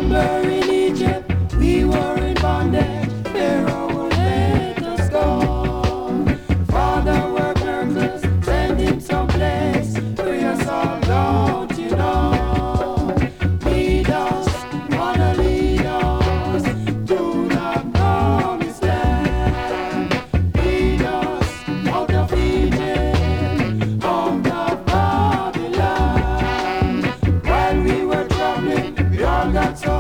Remember in Egypt, we were in bondage. Pharaoh will let us go. Father work miracles, send him someplace. Free us all, don't you know? Lead us, wanna lead us to the promised land. Lead us out of Egypt, out of Babylon. While we were traveling, we all got so